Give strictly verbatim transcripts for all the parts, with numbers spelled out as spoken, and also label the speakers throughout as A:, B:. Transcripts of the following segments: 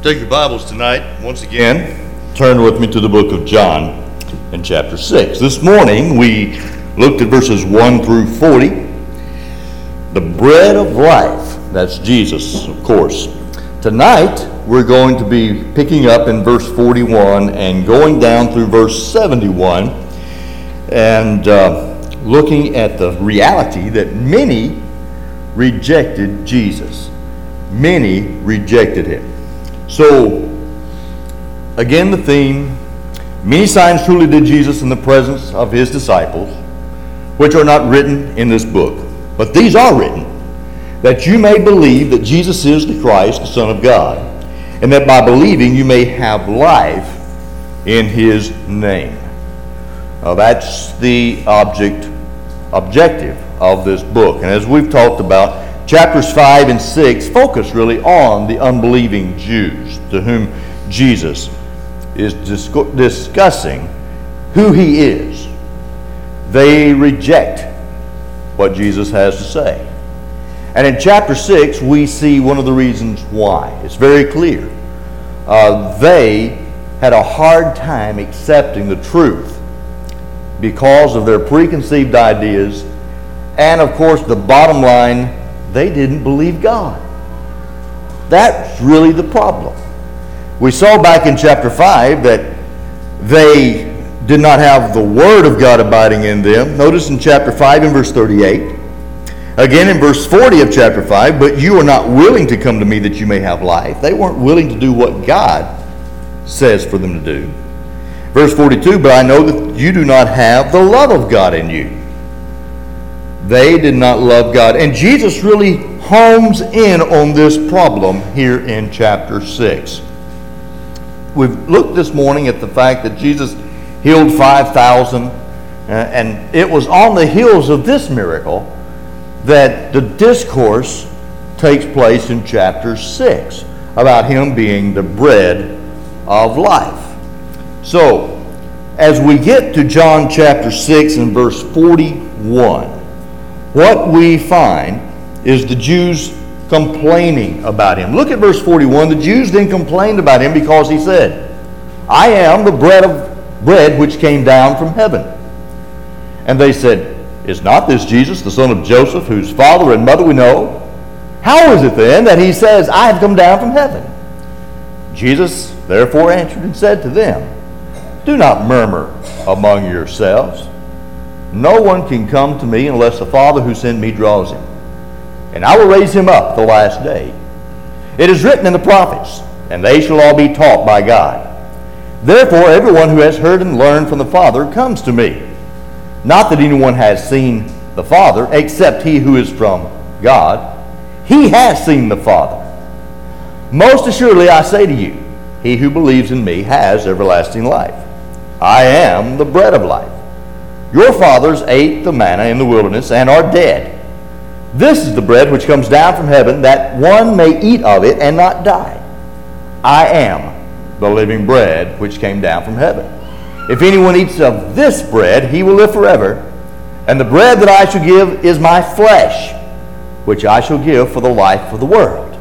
A: Take your Bibles tonight, once again, turn with me to the book of John in chapter six. This morning we looked at verses one through forty. The bread of life, that's Jesus, of course. Tonight we're going to be picking up in verse forty-one and going down through verse seventy-one and uh, looking at the reality that many rejected Jesus. Many rejected him. So, again, the theme, many signs truly did Jesus in the presence of his disciples, which are not written in this book. But these are written, that you may believe that Jesus is the Christ, the Son of God, and that by believing you may have life in his name. Now, that's the object, objective of this book. And as we've talked about, chapters five and six focus really on the unbelieving Jews to whom Jesus is discu- discussing who he is. They reject what Jesus has to say. And in chapter six, we see one of the reasons why. It's very clear. Uh, they had a hard time accepting the truth because of their preconceived ideas. And of course, the bottom line, they didn't believe God. That's really the problem. We saw back in chapter five that they did not have the Word of God abiding in them. Notice in chapter five and verse thirty-eight. Again in verse forty of chapter five, but you are not willing to come to me that you may have life. They weren't willing to do what God says for them to do. Verse forty-two, but I know that you do not have the love of God in you. They did not love God. And Jesus really homes in on this problem here in chapter six. We've looked this morning at the fact that Jesus healed five thousand, uh, and it was on the heels of this miracle that the discourse takes place in chapter six about him being the bread of life. So, as we get to John chapter six and verse forty-one, what we find is the Jews complaining about him. Look at verse forty-one. The Jews then complained about him because he said, I am the bread of bread which came down from heaven. And they said, is not this Jesus, the son of Joseph, whose father and mother we know? How is it then that he says, I have come down from heaven? Jesus therefore answered and said to them, do not murmur among yourselves. No one can come to me unless the Father who sent me draws him. And I will raise him up the last day. It is written in the prophets, and they shall all be taught by God. Therefore everyone who has heard and learned from the Father comes to me. Not that anyone has seen the Father, except he who is from God. He has seen the Father. Most assuredly I say to you, he who believes in me has everlasting life. I am the bread of life. Your fathers ate the manna in the wilderness and are dead. This is the bread which comes down from heaven, that one may eat of it and not die. I am the living bread which came down from heaven. If anyone eats of this bread, he will live forever. And the bread that I shall give is my flesh, which I shall give for the life of the world.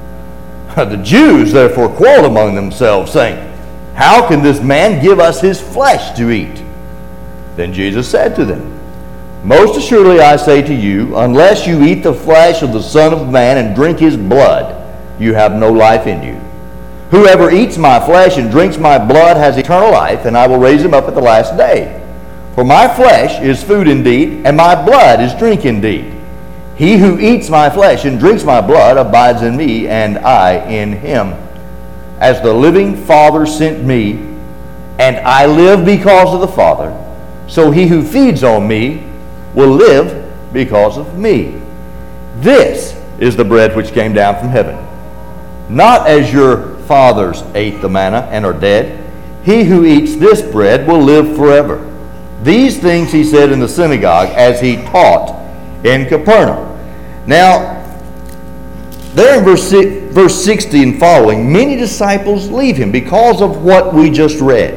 A: The Jews therefore quarreled among themselves, saying, how can this man give us his flesh to eat? Then Jesus said to them, most assuredly I say to you, unless you eat the flesh of the Son of Man and drink his blood, you have no life in you. Whoever eats my flesh and drinks my blood has eternal life, and I will raise him up at the last day. For my flesh is food indeed, and my blood is drink indeed. He who eats my flesh and drinks my blood abides in me, and I in him. As the living Father sent me, and I live because of the Father, so he who feeds on me will live because of me. This is the bread which came down from heaven. Not as your fathers ate the manna and are dead. He who eats this bread will live forever. These things he said in the synagogue as he taught in Capernaum. Now, there in verse, verse sixty and following, many disciples leave him because of what we just read.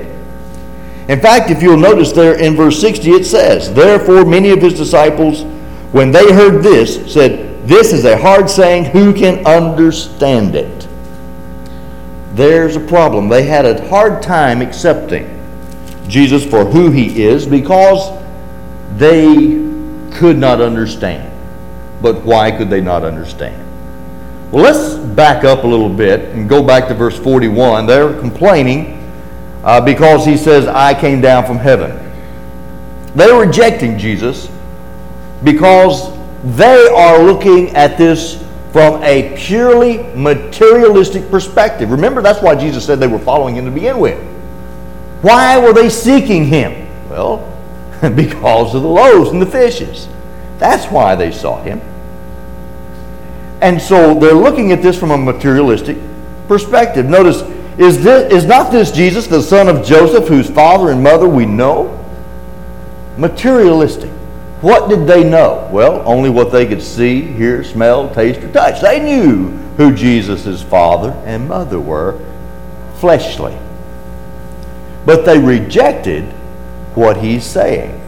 A: In fact, if you'll notice there in verse sixty, it says, therefore many of his disciples, when they heard this, said, this is a hard saying, who can understand it? there's a problem. They had a hard time accepting Jesus for who he is because they could not understand. But why could they not understand? Well, let's back up a little bit and go back to verse forty-one. They're complaining uh, because he says, I came down from heaven. They're rejecting Jesus because they are looking at this from a purely materialistic perspective. Remember, that's why Jesus said they were following him to begin with. Why were they seeking him? Well, because of the loaves and the fishes. That's why they sought him. And so they're looking at this from a materialistic perspective. Notice, is this is not this Jesus, the son of Joseph, whose father and mother we know? Materialistic. What did they know? Well, only what they could see, hear, smell, taste, or touch. They knew who Jesus' father and mother were, fleshly. But they rejected what he's saying.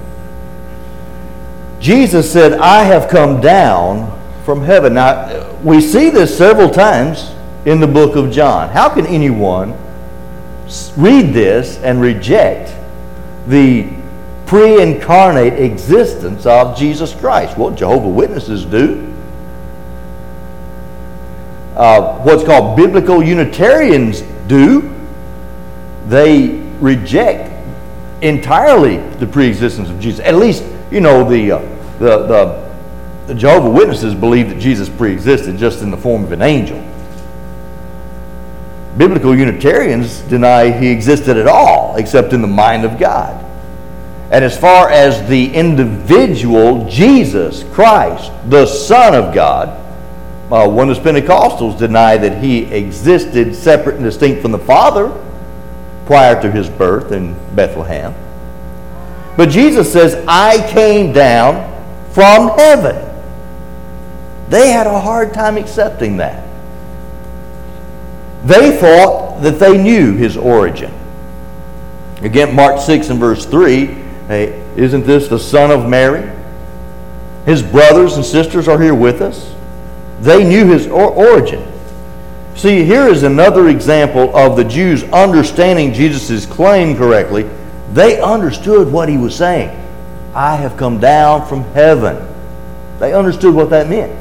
A: Jesus said, I have come down from heaven. Now, we see this several times in the book of John. How can anyone read this and reject the pre-incarnate existence of Jesus Christ? Well, Jehovah's Witnesses do. Uh, what's called biblical Unitarians do. They reject entirely the pre-existence of Jesus. At least, you know, the, uh, the, the, the Jehovah's Witnesses believe that Jesus pre-existed just in the form of an angel. Biblical Unitarians deny he existed at all, except in the mind of God. And as far as the individual Jesus Christ, the Son of God, uh, Oneness Pentecostals deny that he existed separate and distinct from the Father prior to his birth in Bethlehem. But Jesus says, I came down from heaven. They had a hard time accepting that. They thought that they knew his origin. Again, Mark six and verse three, hey, isn't this the son of Mary? His brothers and sisters are here with us. They knew his or- origin. See, here is another example of the Jews understanding Jesus' claim correctly. They understood what he was saying. I have come down from heaven. They understood what that meant.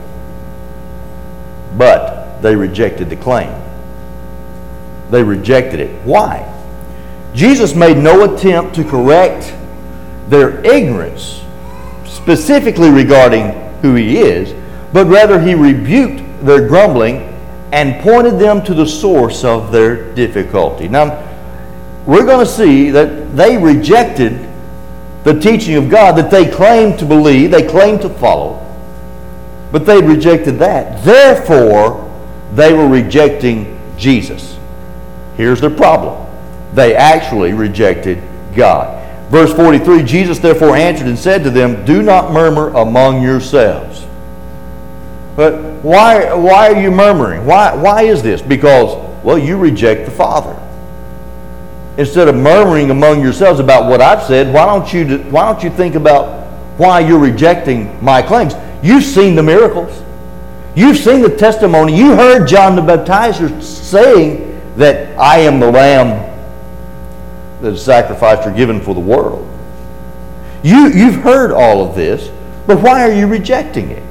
A: But they rejected the claim. They rejected it. Why? Jesus made no attempt to correct their ignorance, specifically regarding who he is, but rather he rebuked their grumbling and pointed them to the source of their difficulty. Now, we're going to see that they rejected the teaching of God that they claimed to believe, they claimed to follow, but they rejected that. Therefore, they were rejecting Jesus. Here's their problem. They actually rejected God. Verse forty-three, Jesus therefore answered and said to them, do not murmur among yourselves. But why, why are you murmuring? Why, why is this? Because, well, you reject the Father. Instead of murmuring among yourselves about what I've said, why don't you, why don't you think about why you're rejecting my claims? You've seen the miracles. You've seen the testimony. You heard John the Baptizer saying that I am the Lamb that is sacrificed or given for the world. You, you've heard all of this, but why are you rejecting it?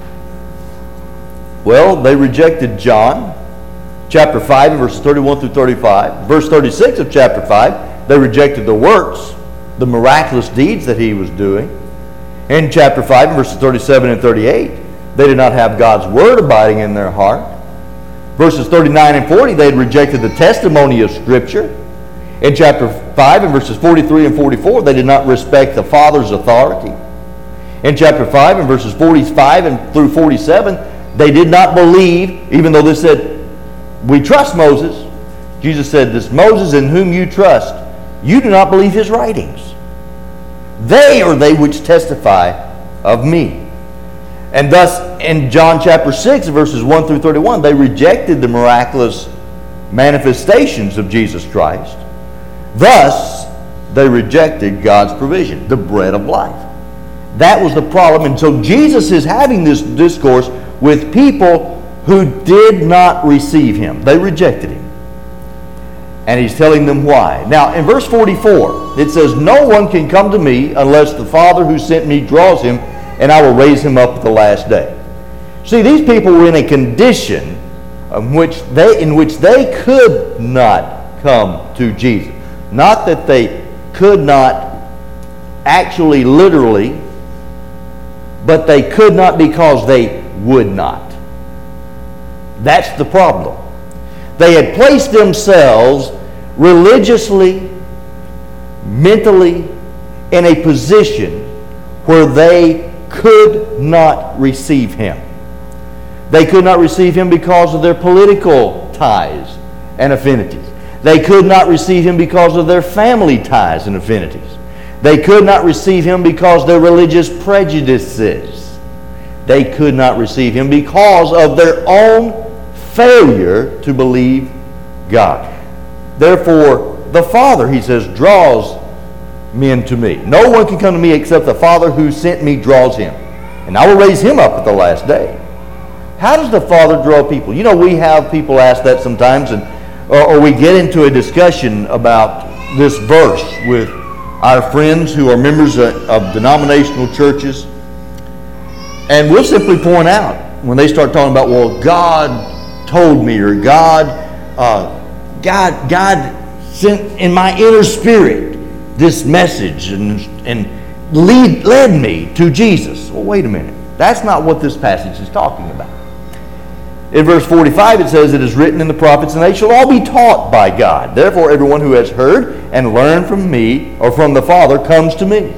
A: Well, they rejected John, chapter five, verses thirty-one through thirty-five. Verse thirty-six of chapter five, they rejected the works, the miraculous deeds that he was doing. In chapter five, verses thirty-seven and thirty-eight, they did not have God's word abiding in their heart. Verses thirty-nine and forty, they had rejected the testimony of Scripture. In chapter five and verses forty-three and forty-four, they did not respect the Father's authority. In chapter five and verses forty-five and through forty-seven, they did not believe, even though they said, we trust Moses. Jesus said, this Moses in whom you trust, you do not believe his writings. They are they which testify of me. And thus, in John chapter six, verses one through thirty-one, they rejected the miraculous manifestations of Jesus Christ. Thus, they rejected God's provision, the bread of life. That was the problem. And so Jesus is having this discourse with people who did not receive him. They rejected him. And he's telling them why. Now, in verse forty-four, it says, "No one can come to me unless the Father who sent me draws him, and I will raise him up at the last day." See, these people were in a condition in which they, in which they could not come to Jesus. Not that they could not actually, literally, but they could not because they would not. That's the problem. They had placed themselves religiously, mentally, in a position where they could not receive him. They could not receive him because of their political ties and affinities. They could not receive him because of their family ties and affinities. They could not receive him because of their religious prejudices. They could not receive him because of their own failure to believe God. Therefore, the Father, he says, draws men to me. No one can come to me except the Father who sent me draws him. And I will raise him up at the last day. How does the Father draw people? You know, we have people ask that sometimes, and or, or we get into a discussion about this verse with our friends who are members of, of denominational churches. And we'll simply point out when they start talking about, well, God told me, or God, uh, God, God sent in my inner spirit this message and and lead, led me to Jesus. Well, wait a minute. That's not what this passage is talking about. In verse forty-five, it says, "It is written in the prophets, and they shall all be taught by God. Therefore, everyone who has heard and learned from me, or from the Father, comes to me."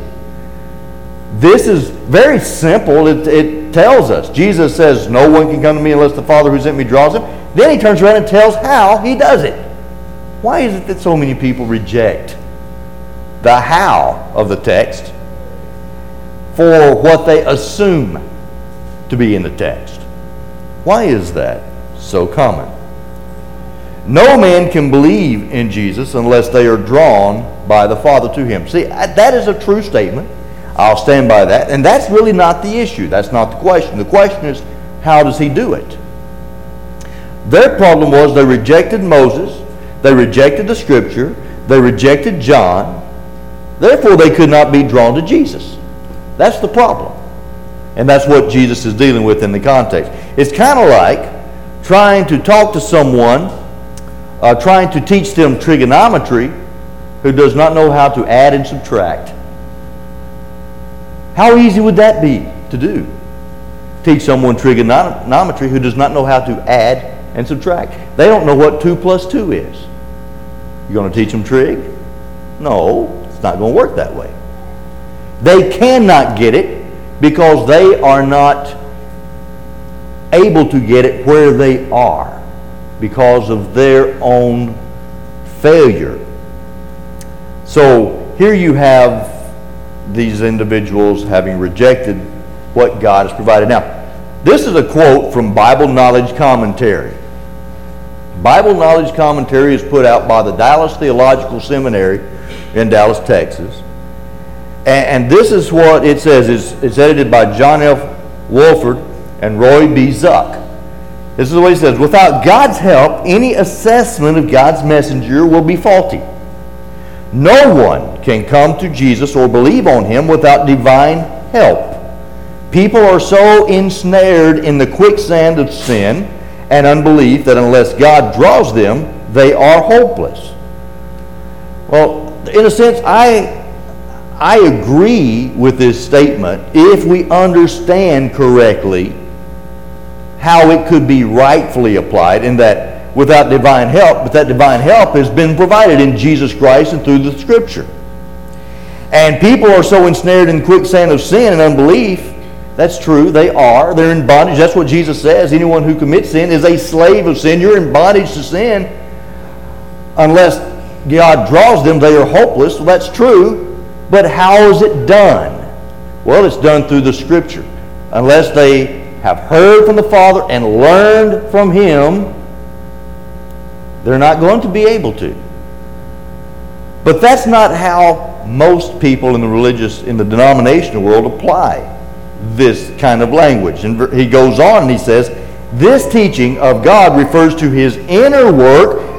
A: This is very simple. It, it tells us. Jesus says, "No one can come to me unless the Father who sent me draws him." Then he turns around and tells how he does it. Why is it that so many people reject the how of the text for what they assume to be in the text? Why is that so common? No man can believe in Jesus unless they are drawn by the Father to him. See, that is a true statement. I'll stand by that. And that's really not the issue. That's not the question. The question is, how does he do it? Their problem was they rejected Moses. They rejected the Scripture. They rejected John. Therefore, they could not be drawn to Jesus. That's the problem. And that's what Jesus is dealing with in the context. It's kind of like trying to talk to someone, uh, trying to teach them trigonometry, who does not know how to add and subtract. How easy would that be to do? Teach someone trigonometry who does not know how to add and subtract. They don't know what two plus two is. You're going to teach them trig? No, it's not going to work that way. They cannot get it because they are not able to get it where they are because of their own failure. So here you have these individuals having rejected what God has provided. Now, this is a quote from Bible Knowledge Commentary. Bible Knowledge Commentary is put out by the Dallas Theological Seminary in Dallas, Texas. And, and this is what it says. It's, it's edited by John F. Wolford and Roy B. Zuck. This is what he says. "Without God's help, any assessment of God's messenger will be faulty. No one can come to Jesus or believe on him without divine help. People are so ensnared in the quicksand of sin and unbelief that unless God draws them, they are hopeless." Well, in a sense, I I agree with this statement if we understand correctly how it could be rightfully applied, in that without divine help, but that divine help has been provided in Jesus Christ and through the Scripture. And people are so ensnared in the quicksand of sin and unbelief. That's true, they are. They're in bondage. That's what Jesus says. Anyone who commits sin is a slave of sin. You're in bondage to sin. Unless God draws them, they are hopeless. Well, that's true. But how is it done? Well, it's done through the Scripture. Unless they have heard from the Father and learned from Him, they're not going to be able to. But that's not how most people in the religious, in the denominational world apply this kind of language. And he goes on and he says, "This teaching of God refers to His inner work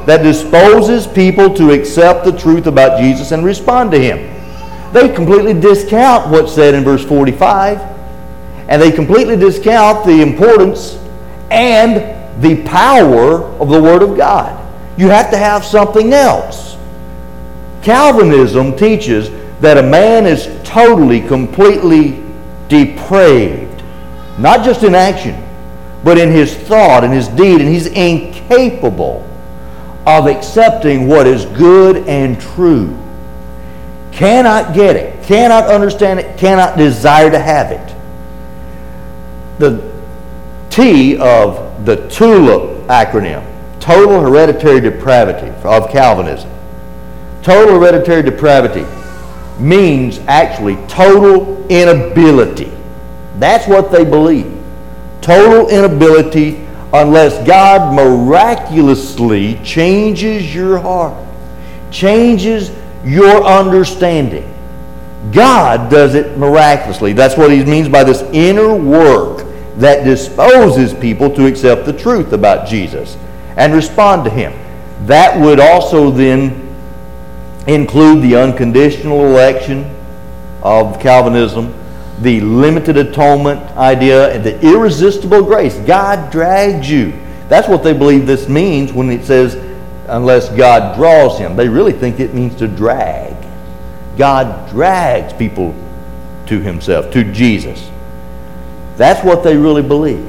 A: that disposes people to accept the truth about Jesus and respond to Him. They completely discount what's said in verse forty-five, and they completely discount the importance and the power of the Word of God. You have to have something else. Calvinism teaches that a man is totally, completely depraved, not just in action, but in his thought and his deed, and he's incapable of accepting what is good and true. Cannot get it, cannot understand it, cannot desire to have it. The T of the TULIP acronym, total hereditary depravity of Calvinism. Total hereditary depravity means actually total inability. That's what they believe. Total inability unless God miraculously changes your heart, changes your understanding. God does it miraculously. That's what He means by this inner work that disposes people to accept the truth about Jesus and respond to Him. That would also then include the unconditional election of Calvinism, the limited atonement idea, and the irresistible grace. God drags you. That's what they believe this means when it says, unless God draws him. They really think it means to drag. God drags people to Himself, to Jesus. That's what they really believe.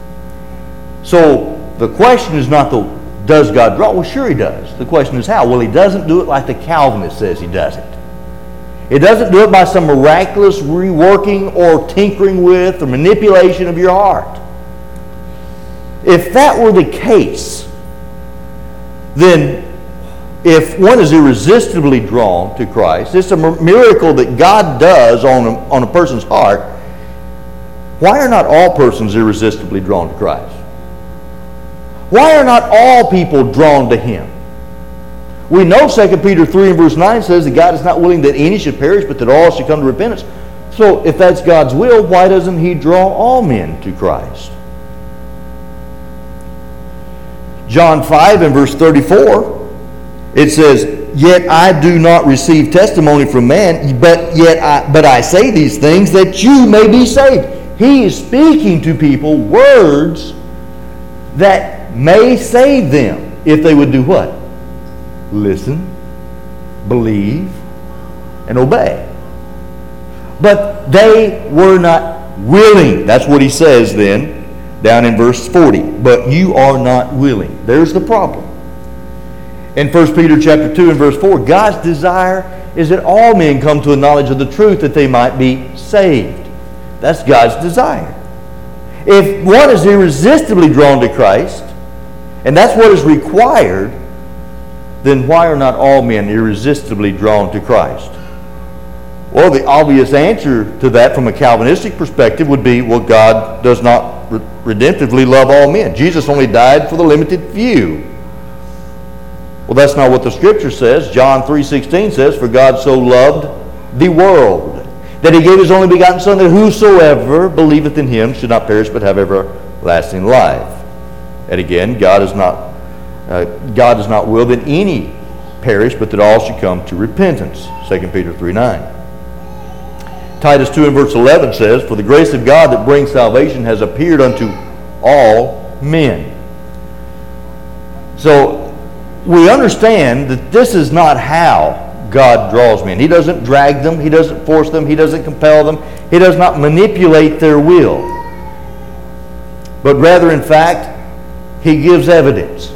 A: So the question is not, the, does God draw? Well, sure He does. The question is how? Well, He doesn't do it like the Calvinist says He does it. It doesn't do it by some miraculous reworking or tinkering with or manipulation of your heart. If that were the case, then if one is irresistibly drawn to Christ, it's a miracle that God does on a, on a person's heart. Why are not all persons irresistibly drawn to Christ? Why are not all people drawn to Him? We know Second Peter three and verse nine says that God is not willing that any should perish, but that all should come to repentance. So if that's God's will, why doesn't He draw all men to Christ? John five and verse thirty-four, it says, "Yet I do not receive testimony from man, but yet I, but I say these things that you may be saved." He is speaking to people words that may save them if they would do what? Listen, believe, and obey. But they were not willing. That's what he says then, down in verse forty. But you are not willing. There's the problem. In First Peter chapter two and verse four, God's desire is that all men come to a knowledge of the truth that they might be saved. That's God's desire. If one is irresistibly drawn to Christ, and that's what is required, then why are not all men irresistibly drawn to Christ? Well, the obvious answer to that from a Calvinistic perspective would be, well, God does not re- redemptively love all men. Jesus only died for the limited few. Well, that's not what the Scripture says. John three sixteen says, "For God so loved the world, that He gave His only begotten Son, that whosoever believeth in Him should not perish, but have everlasting life." And again, God is not Uh, God does not will that any perish, but that all should come to repentance. Second Peter three nine. Titus two and verse eleven says, "For the grace of God that brings salvation has appeared unto all men." So we understand that this is not how God draws men. He doesn't drag them. He doesn't force them. He doesn't compel them. He does not manipulate their will. But rather, in fact, He gives evidence.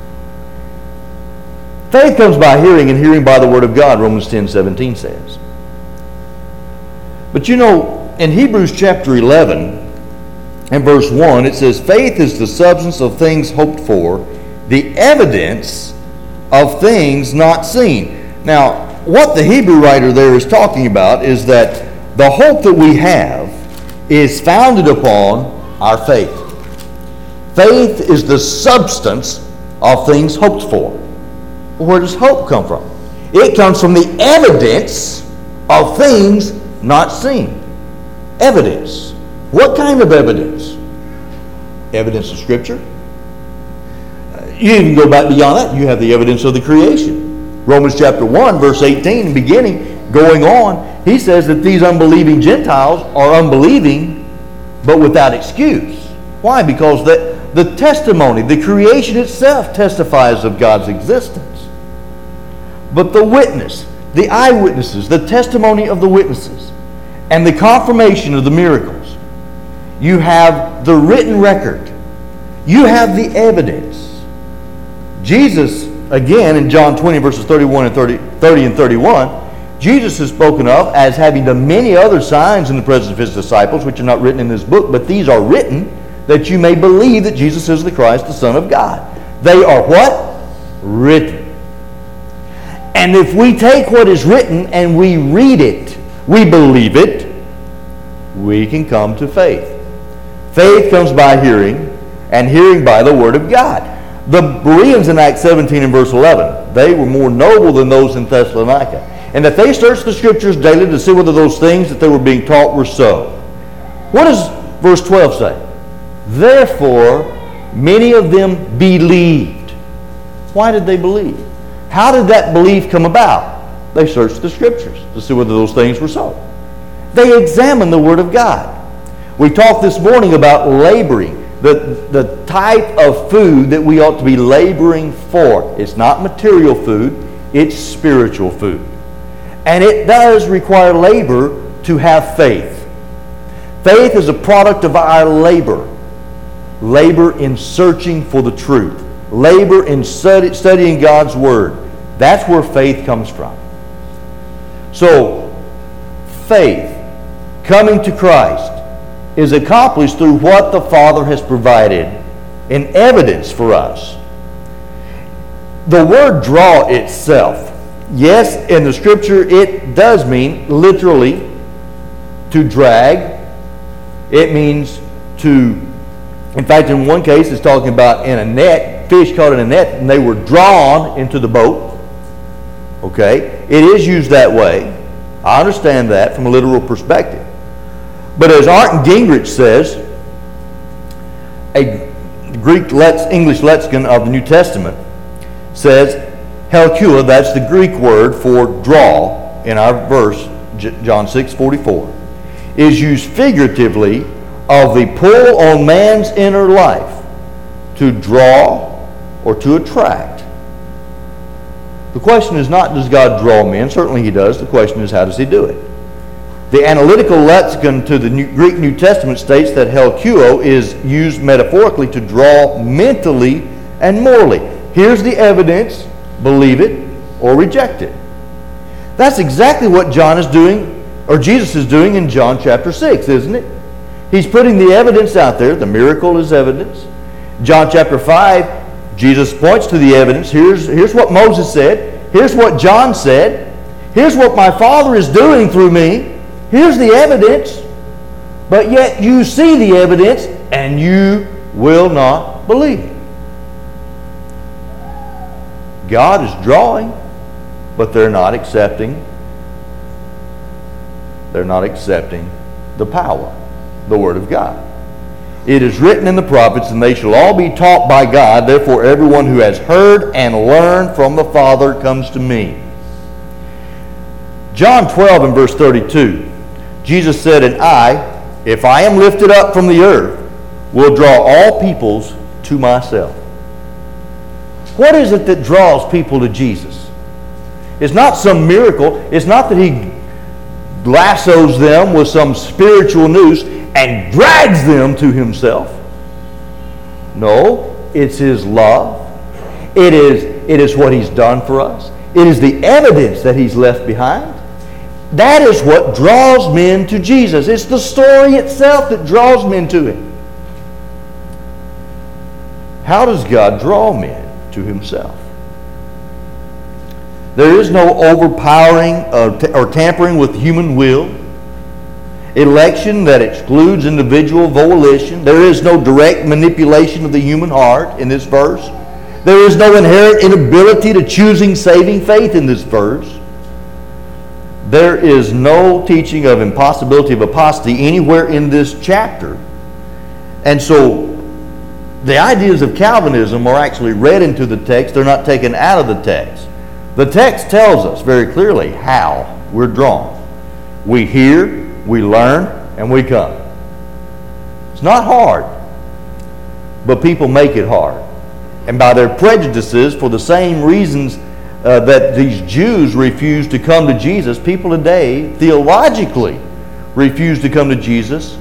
A: Faith comes by hearing, and hearing by the Word of God, Romans ten seventeen says. But you know, in Hebrews chapter eleven and verse one, it says, "Faith is the substance of things hoped for, the evidence of things not seen." Now, what the Hebrew writer there is talking about is that the hope that we have is founded upon our faith. Faith is the substance of things hoped for. Where does hope come from? It comes from the evidence of things not seen. Evidence. What kind of evidence? Evidence of Scripture. You even go back beyond that. You have the evidence of the creation. Romans chapter one, verse eighteen, beginning, going on, he says that these unbelieving Gentiles are unbelieving, but without excuse. Why? Because the, the testimony, the creation itself testifies of God's existence. But the witness, the eyewitnesses, the testimony of the witnesses, and the confirmation of the miracles, you have the written record. You have the evidence. Jesus, again, in John twenty, verses thirty-one and thirty, thirty and thirty-one, Jesus is spoken of as having done many other signs in the presence of his disciples, which are not written in this book, but these are written that you may believe that Jesus is the Christ, the Son of God. They are what? Written. And if we take what is written and we read it, we believe it, we can come to faith. Faith comes by hearing, and hearing by the Word of God. The Bereans in Acts seventeen and verse eleven, they were more noble than those in Thessalonica, and that they searched the Scriptures daily to see whether those things that they were being taught were so. What does verse twelve say? Therefore, many of them believed. Why did they believe? How did that belief come about? They searched the Scriptures to see whether those things were so. They examined the Word of God. We talked this morning about laboring. The, the type of food that we ought to be laboring for. It's not material food, it's spiritual food. And it does require labor to have faith. Faith is a product of our labor. Labor in searching for the truth. Labor in study, studying God's Word. That's where faith comes from. So, faith, coming to Christ, is accomplished through what the Father has provided in evidence for us. The word draw itself, yes, in the Scripture it does mean literally to drag. It means to, in fact, in one case it's talking about in a net, fish caught in a net, and they were drawn into the boat. Okay? It is used that way. I understand that from a literal perspective. But as Arndt Gingrich says, a Greek lex, English lexicon of the New Testament says, helkua, that's the Greek word for draw in our verse, John six forty-four, is used figuratively of the pull on man's inner life to draw or to attract. The question is not, does God draw men? Certainly he does. The question is, how does he do it? The analytical lexicon to the New, Greek New Testament states that helkuo is used metaphorically to draw mentally and morally. Here's the evidence, believe it or reject it. That's exactly what John is doing, or Jesus is doing in John chapter six, isn't it? He's putting the evidence out there. The miracle is evidence. John chapter five, Jesus points to the evidence. Here's, here's what Moses said. Here's what John said. Here's what my Father is doing through me. Here's the evidence, but yet you see the evidence and you will not believe. God is drawing, but they're not accepting. They're not accepting the power, the Word of God. It is written in the prophets, and they shall all be taught by God. Therefore, everyone who has heard and learned from the Father comes to me. John twelve and verse thirty-two. Jesus said, and I, if I am lifted up from the earth, will draw all peoples to myself. What is it that draws people to Jesus? It's not some miracle. It's not that he lassos them with some spiritual noose and drags them to himself. No, it's his love. It is, it is what he's done for us. It is the evidence that he's left behind. That is what draws men to Jesus. It's the story itself that draws men to him. How does God draw men to himself? There is no overpowering or tampering with human will. Election that excludes individual volition. There is no direct manipulation of the human heart in this verse. There is no inherent inability to choosing saving faith in this verse. There is no teaching of impossibility of apostasy anywhere in this chapter. And so, the ideas of Calvinism are actually read into the text. They're not taken out of the text. The text tells us very clearly how we're drawn. We hear, we learn, and we come. It's not hard, but people make it hard. And by their prejudices, for the same reasons uh, that these Jews refused to come to Jesus, people today theologically refuse to come to Jesus.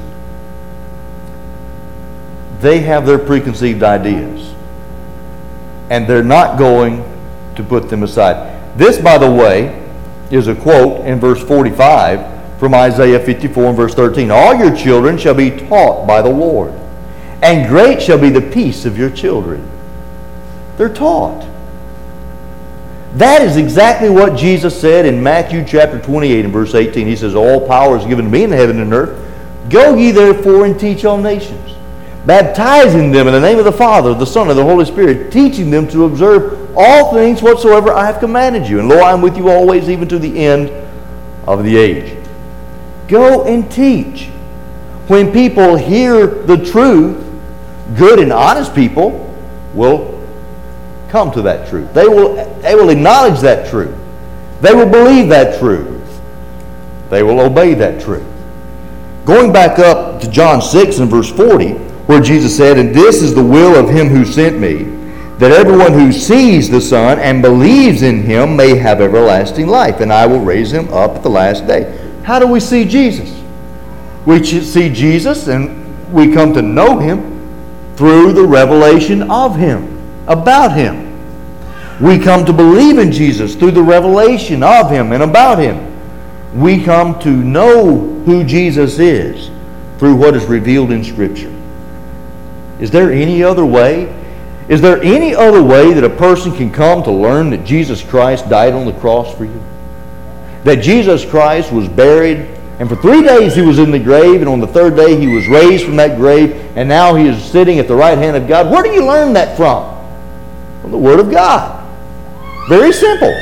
A: They have their preconceived ideas, and they're not going to put them aside. This, by the way, is a quote in verse forty-five from Isaiah fifty-four and verse thirteen. All your children shall be taught by the Lord, and great shall be the peace of your children. They're taught. That is exactly what Jesus said in Matthew chapter twenty-eight and verse eighteen. He says, all power is given to me in heaven and earth. Go ye therefore and teach all nations, baptizing them in the name of the Father, the Son, and the Holy Spirit, teaching them to observe all things whatsoever I have commanded you. And lo, I am with you always, even to the end of the age. Go and teach. When people hear the truth, good and honest people will come to that truth. They will, they will acknowledge that truth. They will believe that truth. They will obey that truth. Going back up to John six and verse forty, where Jesus said, and this is the will of him who sent me, that everyone who sees the Son and believes in him may have everlasting life, and I will raise him up at the last day. How do we see Jesus? We see Jesus and we come to know him through the revelation of him, about him. We come to believe in Jesus through the revelation of him and about him. We come to know who Jesus is through what is revealed in Scripture. Is there any other way? Is there any other way that a person can come to learn that Jesus Christ died on the cross for you? That Jesus Christ was buried, and for three days he was in the grave, and on the third day he was raised from that grave, and now he is sitting at the right hand of God. Where do you learn that from? From the Word of God. Very simple.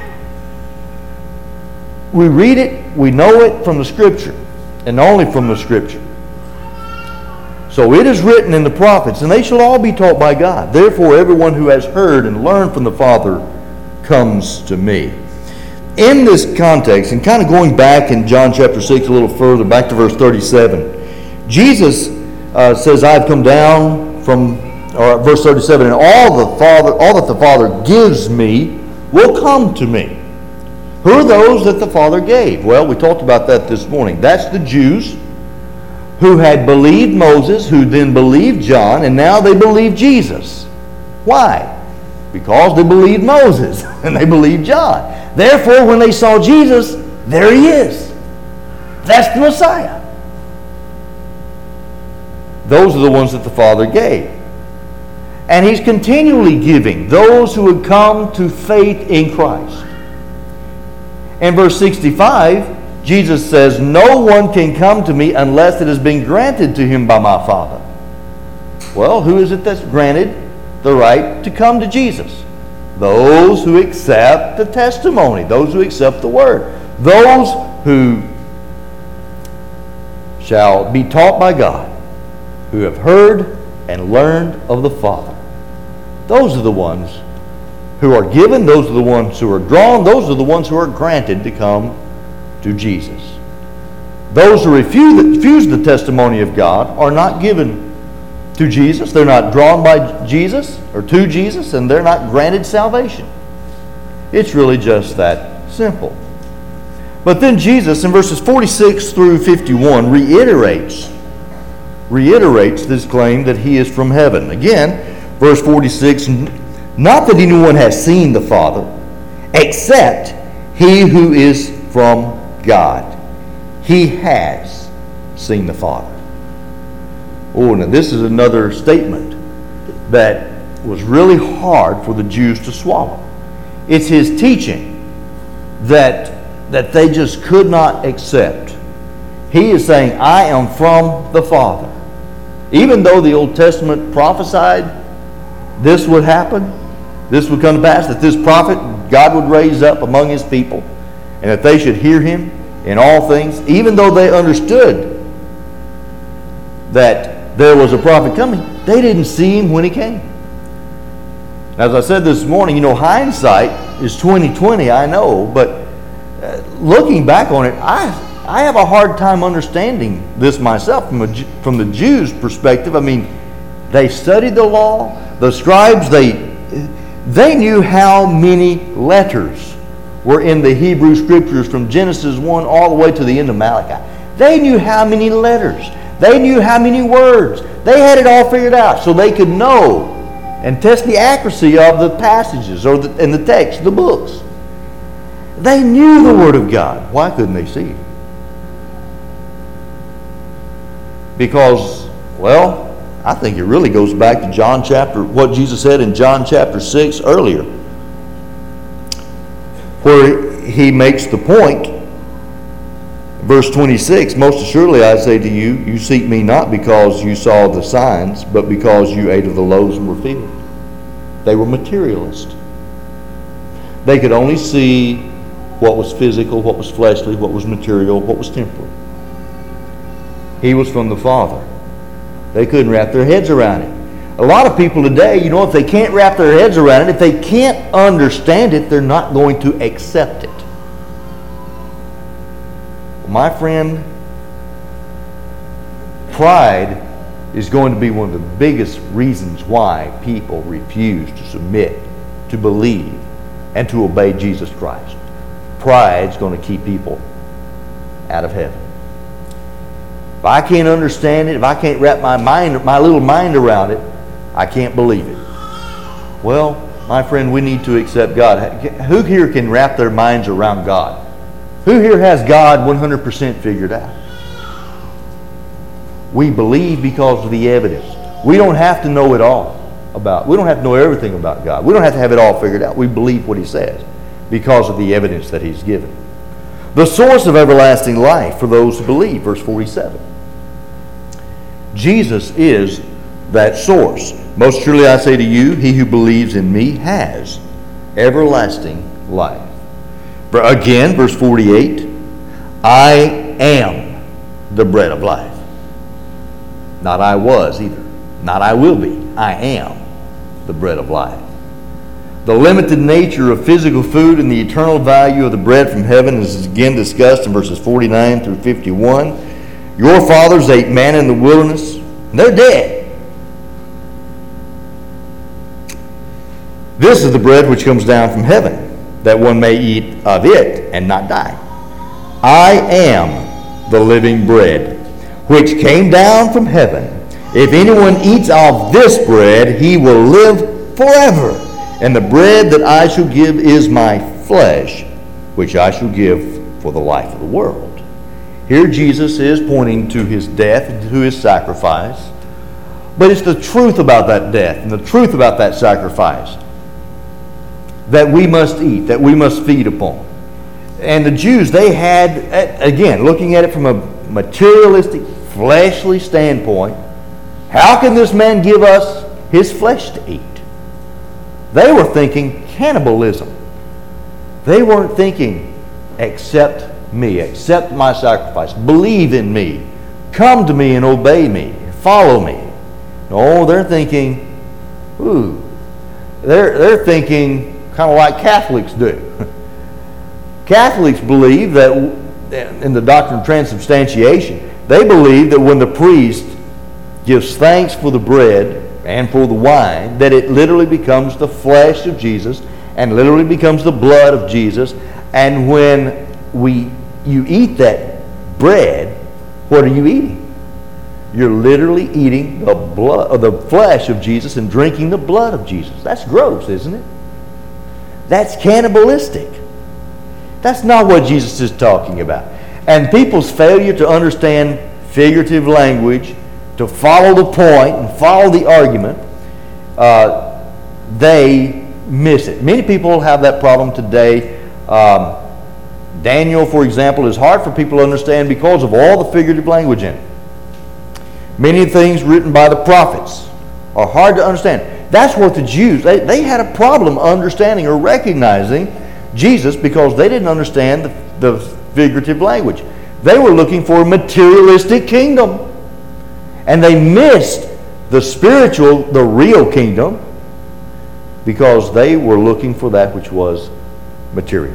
A: We read it, we know it from the Scripture, and only from the Scripture. So it is written in the prophets, and they shall all be taught by God. Therefore, everyone who has heard and learned from the Father comes to me. In this context, and kind of going back in John chapter six a little further, back to verse thirty-seven, Jesus uh, says, I've come down from, or verse thirty-seven, and all the Father, all that the Father gives me will come to me. Who are those that the Father gave? Well, we talked about that this morning. That's the Jews who had believed Moses, who then believed John, and now they believe Jesus. Why? Because they believed Moses and they believed John. Therefore, when they saw Jesus, there he is. That's the Messiah. Those are the ones that the Father gave. And he's continually giving those who would come to faith in Christ. In verse sixty-five, Jesus says, no one can come to me unless it has been granted to him by my Father. Well, who is it that's granted the right to come to Jesus? Those who accept the testimony, those who accept the word, those who shall be taught by God, who have heard and learned of the Father. Those are the ones who are given, those are the ones who are drawn, those are the ones who are granted to come to Jesus. Those who refuse, refuse the testimony of God are not given to Jesus. They're not drawn by Jesus or to Jesus, and they're not granted salvation. It's really just that simple. But then Jesus, in verses forty-six through fifty-one, reiterates, reiterates this claim that he is from heaven. Again, verse forty-six, not that anyone has seen the Father, except he who is from God. He has seen the Father. Oh, now this is another statement that was really hard for the Jews to swallow. It's his teaching that, that they just could not accept. He is saying, I am from the Father. Even though the Old Testament prophesied this would happen, this would come to pass, that this prophet God would raise up among his people, and that they should hear him in all things, even though they understood that there was a prophet coming, They didn't see him when he came. As I said this morning, you know, hindsight is twenty twenty, I know, but uh, looking back on it, I I have a hard time understanding this myself from a, from the Jews' perspective. I mean, they studied the law. The scribes, they they knew how many letters were in the Hebrew Scriptures from Genesis one all the way to the end of Malachi. They knew how many letters. They knew how many words. They had it all figured out so they could know and test the accuracy of the passages or the, in the text, the books. They knew the Word of God. Why couldn't they see it? Because, well, I think it really goes back to John chapter, what Jesus said in John chapter six earlier, where he makes the point, verse twenty-six, most assuredly I say to you, you seek me not because you saw the signs, but because you ate of the loaves and were filled. They were materialists. They could only see what was physical, what was fleshly, what was material, what was temporal. He was from the Father. They couldn't wrap their heads around it. A lot of people today, you know, if they can't wrap their heads around it, if they can't understand it, they're not going to accept it. My friend, pride is going to be one of the biggest reasons why people refuse to submit, to believe, and to obey Jesus Christ. Pride is going to keep people out of heaven. If I can't understand it, if I can't wrap my mind, my little mind around it, I can't believe it. Well, my friend, we need to accept God. Who here can wrap their minds around God? Who here has God one hundred percent figured out? We believe because of the evidence. We don't have to know it all about. We don't have to know everything about God. We don't have to have it all figured out. We believe what He says because of the evidence that He's given. The source of everlasting life for those who believe, verse forty-seven. Jesus is that source. Most truly I say to you, he who believes in me has everlasting life. Again, verse forty-eight, I am the bread of life. Not I was either. Not I will be. I am the bread of life. The limited nature of physical food and the eternal value of the bread from heaven is again discussed in verses forty-nine through fifty-one. Your fathers ate manna in the wilderness, and they're dead. This is the bread which comes down from heaven, that one may eat of it and not die. I am the living bread, which came down from heaven. If anyone eats of this bread, he will live forever. And the bread that I shall give is my flesh, which I shall give for the life of the world. Here Jesus is pointing to His death and to His sacrifice. But it's the truth about that death and the truth about that sacrifice that we must eat, that we must feed upon. And the Jews, they had, again, looking at it from a materialistic, fleshly standpoint, how can this man give us his flesh to eat? They were thinking cannibalism. They weren't thinking, accept me, accept my sacrifice, believe in me, come to me and obey me, follow me. No, they're thinking, ooh, they're, they're thinking kind of like Catholics do. Catholics believe that in the doctrine of transubstantiation, they believe that when the priest gives thanks for the bread and for the wine, that it literally becomes the flesh of Jesus and literally becomes the blood of Jesus. And when we you eat that bread, what are you eating? You're literally eating the blood, or the flesh of Jesus and drinking the blood of Jesus. That's gross, isn't it? That's cannibalistic. That's not what Jesus is talking about. And people's failure to understand figurative language, to follow the point and follow the argument, uh, they miss it. Many people have that problem today. Um, Daniel, for example, is hard for people to understand because of all the figurative language in it. Many things written by the prophets are hard to understand. That's what the Jews, they, they had a problem understanding or recognizing Jesus because they didn't understand the, the figurative language. They were looking for a materialistic kingdom. And they missed the spiritual, the real kingdom, because they were looking for that which was material.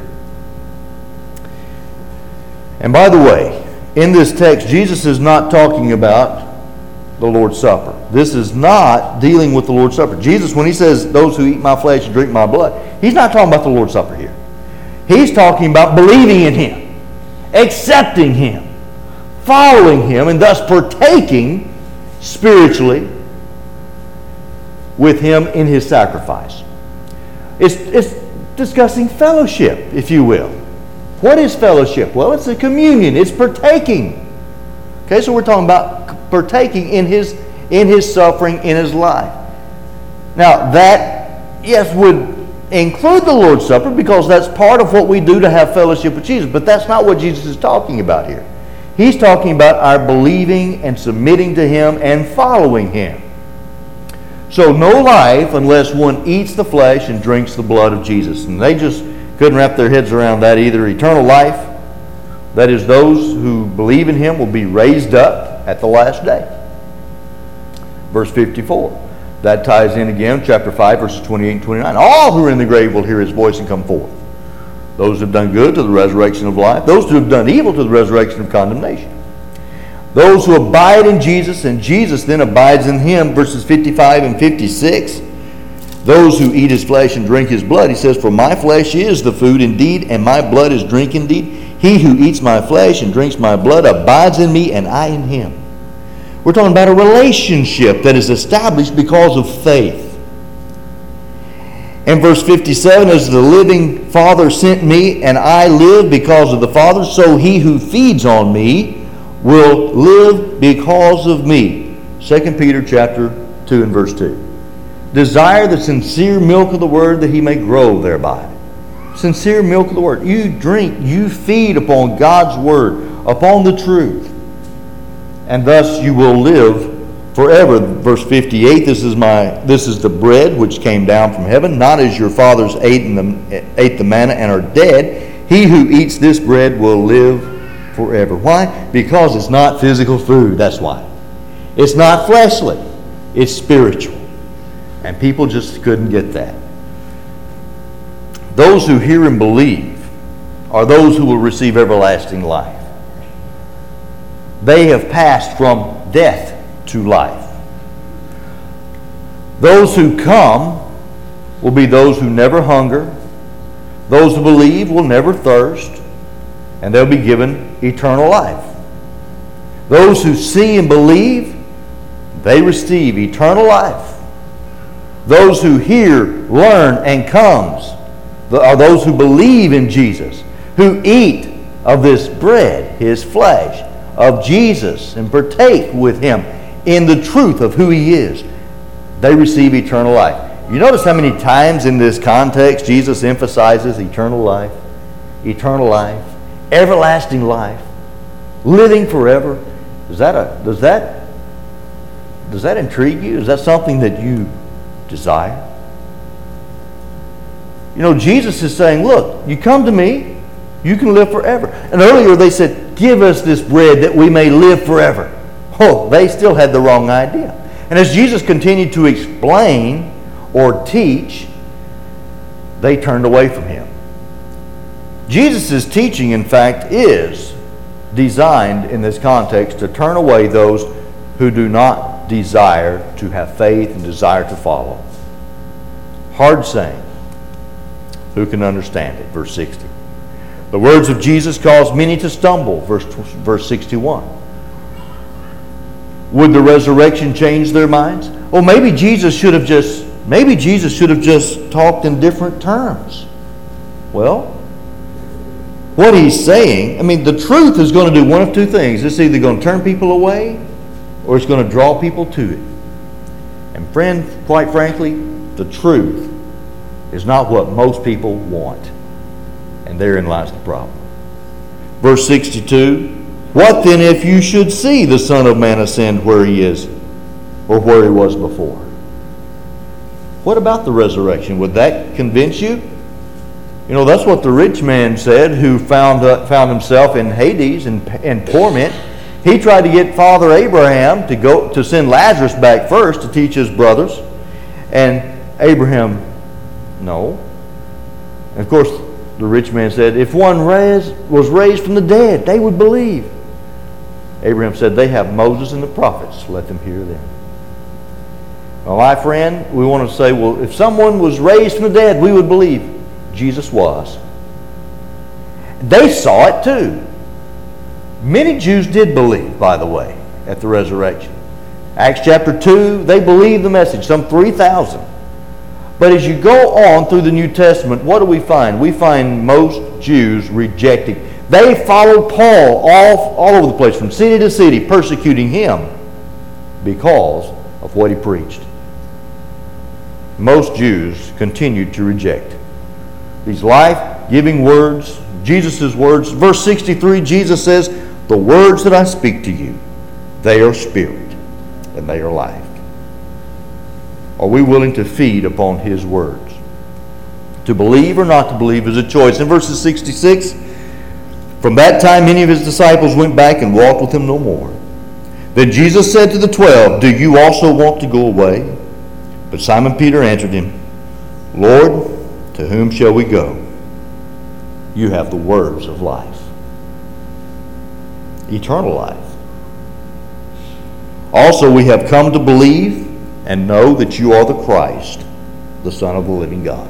A: And by the way, in this text, Jesus is not talking about the Lord's Supper. This is not dealing with the Lord's Supper. Jesus, when he says, those who eat my flesh and drink my blood, he's not talking about the Lord's Supper here. He's talking about believing in him, accepting him, following him, and thus partaking spiritually with him in his sacrifice. It's, it's discussing fellowship, if you will. What is fellowship? Well, it's a communion. It's partaking. Okay, so we're talking about partaking in his in his suffering, in his life. Now, that, yes, would include the Lord's Supper, because that's part of what we do to have fellowship with Jesus. But that's not what Jesus is talking about here. He's talking about our believing and submitting to him and following him. So no life unless one eats the flesh and drinks the blood of Jesus. And they just couldn't wrap their heads around that either. Eternal life, that is, those who believe in him will be raised up at the last day. Verse fifty-four. That ties in again, chapter five, verses twenty-eight and twenty-nine. All who are in the grave will hear his voice and come forth. Those who have done good to the resurrection of life. Those who have done evil to the resurrection of condemnation. Those who abide in Jesus, and Jesus then abides in him, verses fifty-five and fifty-six. Those who eat his flesh and drink his blood, he says, for my flesh is the food indeed, and my blood is drink indeed. He who eats my flesh and drinks my blood abides in me, and I in him. We're talking about a relationship that is established because of faith. And verse fifty-seven, as the living Father sent me, and I live because of the Father, so he who feeds on me will live because of me. Second Peter chapter two and verse two. Desire the sincere milk of the word that he may grow thereby. Sincere milk of the word. You drink, you feed upon God's word, upon the truth. And thus you will live forever. Verse fifty-eight, this is my this is the bread which came down from heaven, not as your fathers ate, in the, ate the manna and are dead. He who eats this bread will live forever. Why? Because it's not physical food. That's why. It's not fleshly. It's spiritual. And people just couldn't get that. Those who hear and believe are those who will receive everlasting life. They have passed from death to life. Those who come will be those who never hunger. Those who believe will never thirst. And they'll be given eternal life. Those who see and believe, they receive eternal life. Those who hear, learn, and comes are those who believe in Jesus, who eat of this bread, his flesh, of Jesus, and partake with him in the truth of who he is. They receive eternal life. You notice how many times in this context Jesus emphasizes eternal life, eternal life, everlasting life, living forever. Does that a, does that does that intrigue you? Is that something that you desire? You know, Jesus is saying, look, you come to me, you can live forever. And earlier they said, give us this bread that we may live forever. Oh, they still had the wrong idea. And as Jesus continued to explain or teach, they turned away from him. Jesus' teaching, in fact, is designed in this context to turn away those who do not desire to have faith and desire to follow. Hard saying. Who can understand it? Verse sixty. The words of Jesus caused many to stumble. Verse, verse sixty-one. Would the resurrection change their minds? Well, maybe Jesus should have just maybe Jesus should have just talked in different terms. Well, what he's saying, I mean, the truth is going to do one of two things. It's either going to turn people away or it's going to draw people to it. And friend, quite frankly, the truth is not what most people want. And therein lies the problem. Verse sixty-two, what then if you should see the Son of Man ascend where he is, or where he was before? What about the resurrection? Would that convince you? You know, that's what the rich man said, who found uh, found himself in Hades, in, in torment. He tried to get Father Abraham to go to send Lazarus back first to teach his brothers. And Abraham, no. And of course, the rich man said, if one raised, was raised from the dead, they would believe. Abraham said, they have Moses and the prophets. Let them hear them. Well, my friend, we want to say, well, if someone was raised from the dead, we would believe. Jesus was. They saw it too. Many Jews did believe, by the way, at the resurrection. Acts chapter two, they believed the message, some three thousand. But as you go on through the New Testament, what do we find? We find most Jews rejecting. They followed Paul all, all over the place, from city to city, persecuting him because of what he preached. Most Jews continued to reject these life-giving words, Jesus' words. Verse sixty-three, Jesus says, the words that I speak to you, they are spirit and they are life. Are we willing to feed upon his words? To believe or not to believe is a choice. In verses sixty-six, from that time many of his disciples went back and walked with him no more. Then Jesus said to the twelve, do you also want to go away? But Simon Peter answered him, Lord, to whom shall we go? You have the words of life, eternal life. Also we have come to believe and know that you are the Christ, the Son of the living God.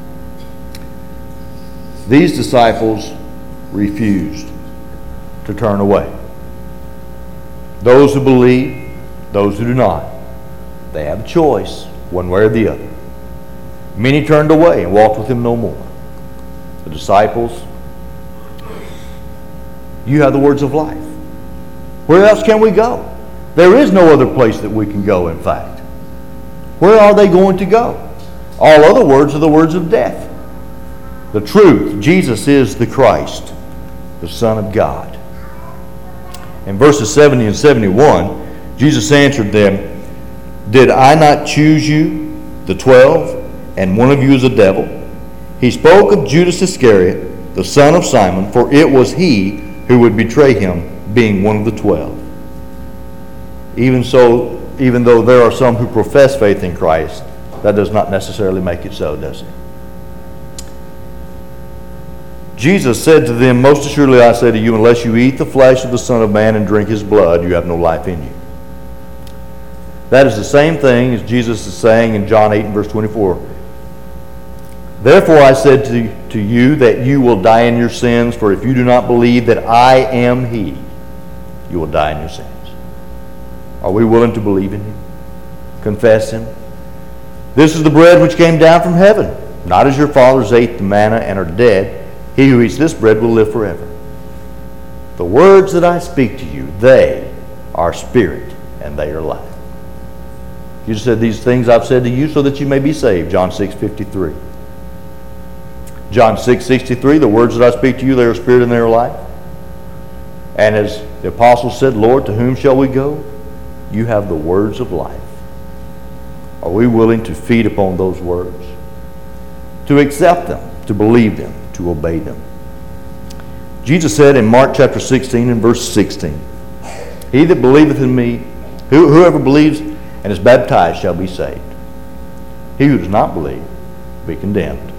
A: These disciples refused to turn away. Those who believe, those who do not, they have a choice, one way or the other. Many turned away and walked with him no more. The disciples, you have the words of life. Where else can we go? There is no other place that we can go, in fact. Where are they going to go? All other words are the words of death. The truth, Jesus is the Christ, the Son of God. In verses seventy and seventy-one, Jesus answered them, did I not choose you, the twelve, and one of you is a devil? He spoke of Judas Iscariot, the son of Simon, for it was he who would betray him, being one of the twelve. Even so, even though there are some who profess faith in Christ, that does not necessarily make it so, does it? Jesus said to them, most assuredly I say to you, unless you eat the flesh of the Son of Man and drink his blood, you have no life in you. That is the same thing as Jesus is saying in John eight and verse twenty-four. Therefore I said to, to you that you will die in your sins, for if you do not believe that I am he, you will die in your sins. Are we willing to believe in him? Confess him? This is the bread which came down from heaven. Not as your fathers ate the manna and are dead. He who eats this bread will live forever. The words that I speak to you, they are spirit and they are life. Jesus said, these things I've said to you so that you may be saved. John six fifty-three. John six sixty-three, the words that I speak to you, they are spirit and they are life. And as the apostles said, Lord, to whom shall we go? You have the words of life. Are we willing to feed upon those words? To accept them, to believe them, to obey them? Jesus said in Mark chapter sixteen and verse sixteen, he that believeth in me, who, whoever believes and is baptized shall be saved. He who does not believe will be condemned.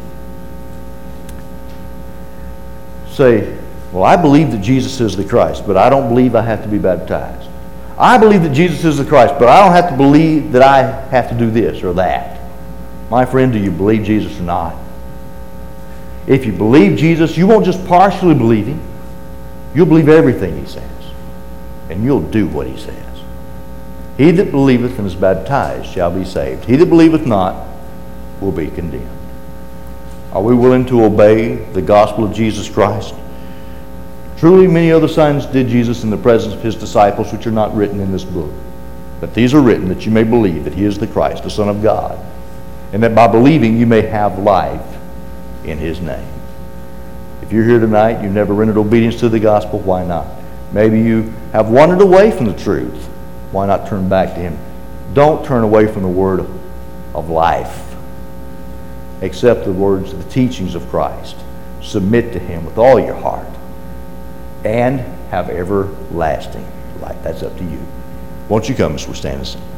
A: Say, well, I believe that Jesus is the Christ, but I don't believe I have to be baptized. I believe that Jesus is the Christ, but I don't have to believe that I have to do this or that. My friend, do you believe Jesus or not? If you believe Jesus, you won't just partially believe him. You'll believe everything he says, and you'll do what he says. He that believeth and is baptized shall be saved. He that believeth not will be condemned. Are we willing to obey the gospel of Jesus Christ? Truly, many other signs did Jesus in the presence of his disciples, which are not written in this book. But these are written that you may believe that he is the Christ, the Son of God, and that by believing you may have life in his name. If you're here tonight, you've never rendered obedience to the gospel, why not? Maybe you have wandered away from the truth. Why not turn back to him? Don't turn away from the word of life. Accept the words, the teachings of Christ. Submit to him with all your heart. And have everlasting light. That's up to you. Won't you come as we stand and sing?